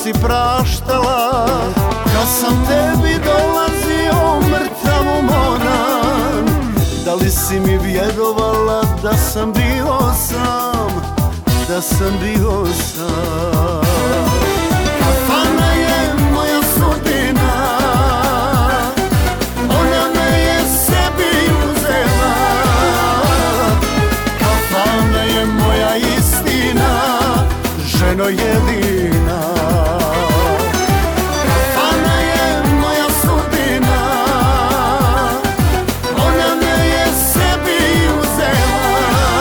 si praštala, kad sam tebi dolazio mrtav umoran. Da li si mi vjerovala da sam bio sam, da sam bio sam? Kafana je moja sudbina, ona me je sebi uzela. Kafana je moja istina, ženo jedina. Kafana je moja sudbina, ona me je sebi uzela.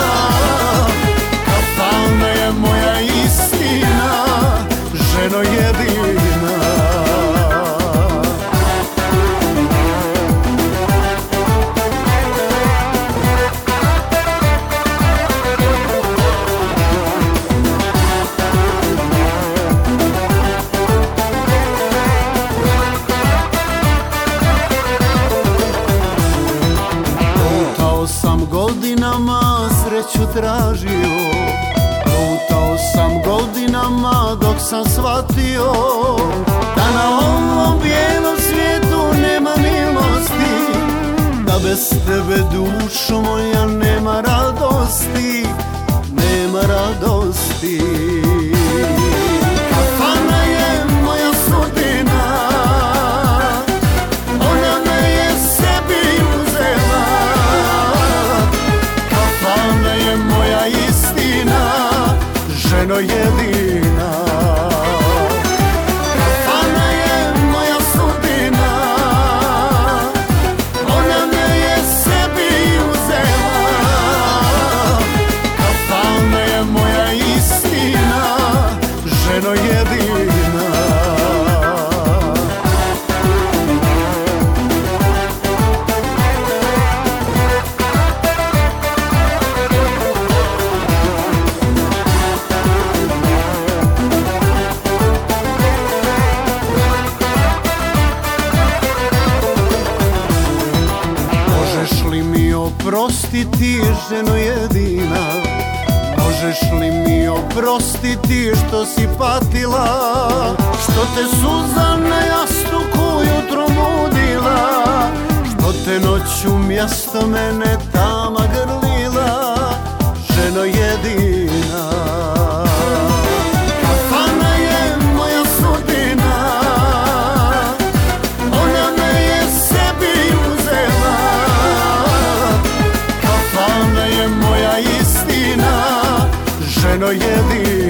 Kafana je moja istina, ženo jedina. Godinama sreću tražio, lutao sam godinama dok sam shvatio da na ovom bijelom svijetu nema milosti, da bez tebe dušo moja nema radosti, nema radosti. Kafana je moja sudbina, ona me je sebi uzela. Kafana je moja istina, ženo jedina. Kafana je moja sudbina, ona me je sebi uzela. Kafana je moja istina, ženo jedina. Oprostiti, ženo jedina, možeš li mi oprostiti što si patila, što te suza na jastuku jutro budila, što te noću mjesto mene tama grlila, ženo jedina. Kafana je moja sudbina, ona me je sebi uzela. Kafana je moja istina, ženo jedina.